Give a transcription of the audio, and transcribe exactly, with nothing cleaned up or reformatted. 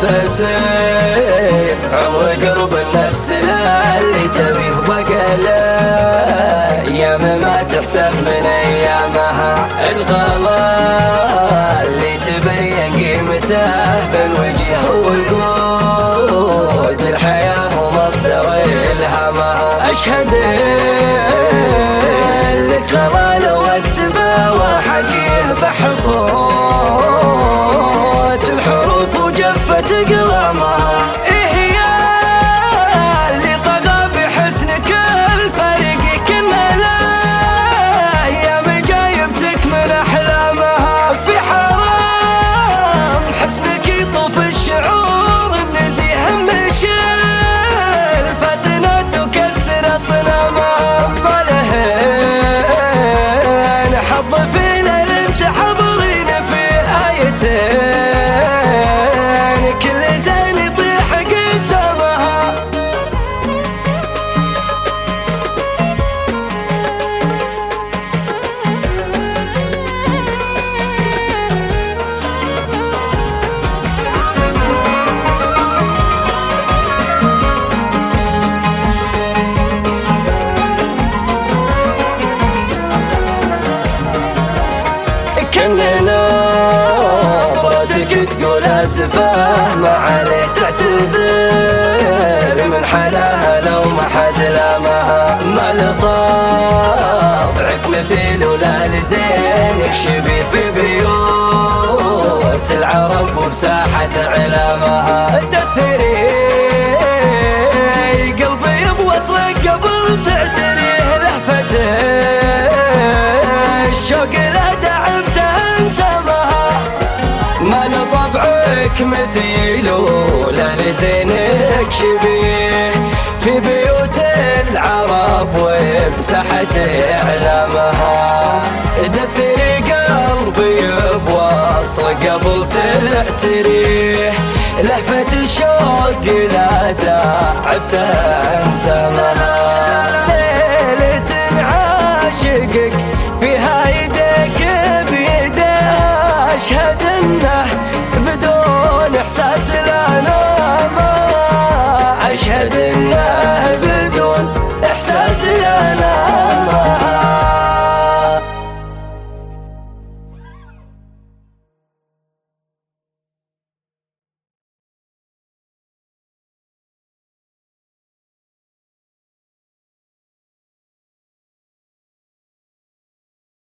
لحظتين عمر قرب النفس اللي تبيه بقى ايام ما تحسب من ايامها. الغلا اللي تبين قيمته بالوجه وقود الحياة ومصدر الهمها. اشهد لك غلا لو اكتبه واحكيه بحصوت الحروف وجفت قلمها. إيه يا اللي طغى بحسنك الفريق كنا لا ايام جايبتك من احلامها. في حرام حسنك يطوف الشعور النزيه مشل فتنة تكسر صنمها. مالهين حظ في ليل انت حضرين في آيتين كل زين يطيح قدامها. كأننا نظرتك تقول اسفه ما عليه تعتذر من حلاها لو ما حد لامها. ما لطبعك مثيل ولا لزينك شبيه في بيوت العرب وبساحة علامها. دثري قلبي بوصلك قبل تعتريه لهفته الشوق لا دعمته انسمها. ما لطبعك مثيل ولا لزينك شبيه في بيوت العرب وبساحة اعلامها. دثري قلبي بوصل قبل تعتريه لهفة الشوق لا دعبت انسمها. ليلة عاشقك فيها يديك بيده اشهد انه بدون احساس لا نام. اشهد انه بدون احساس لا نام.